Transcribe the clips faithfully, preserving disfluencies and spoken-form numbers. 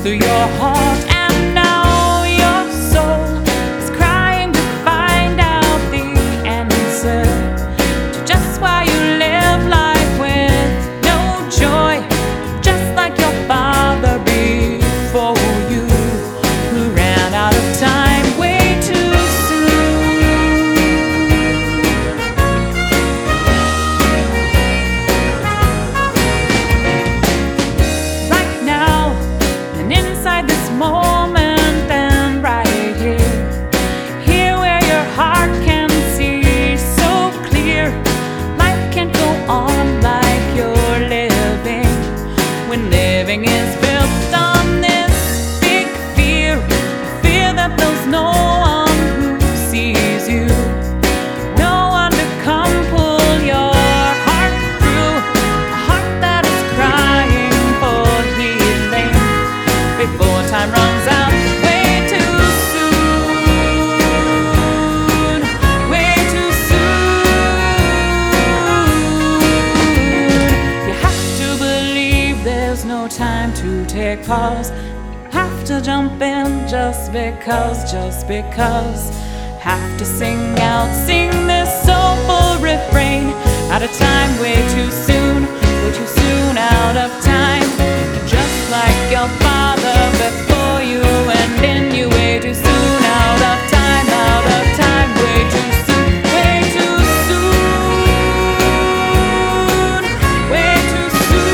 through your heart, and now your soul is crying to find out the answer to just why you live life with no joy, just like your father before you, who ran out of time way too soon. Right now, and inside this moment, and right here, here where your heart can see so clear, life can't go on like you're living, when living is built on this big fear, a fear that there's no one who sees you, no one to come pull your heart through, a heart that is crying for healing before time runs out way too soon, way too soon. You have to believe there's no time to take pause. You have to jump in just because, just because. Have to sing out, sing this soulful refrain. Out of time, way too soon, way too soon, out of time. Just like your father before you, and in you, way too soon, out of time, out of time, way too soon, way too soon, way too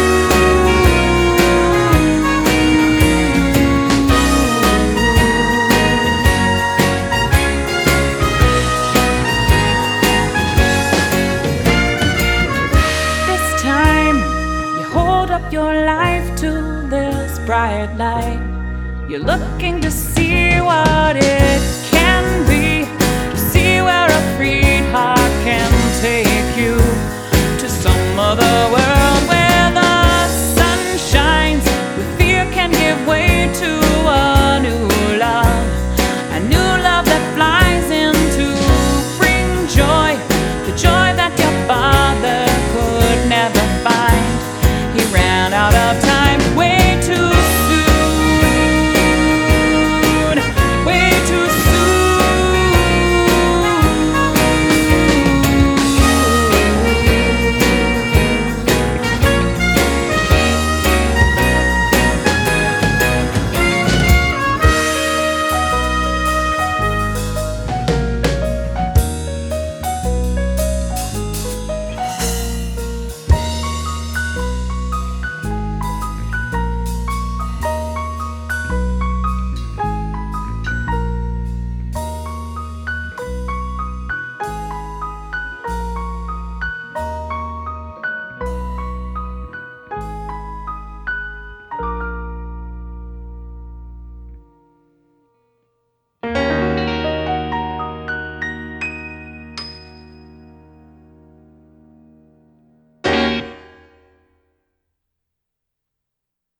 This time, you hold up your life to this bright light. You're looking to see what it can be, to see where a freed heart can take you.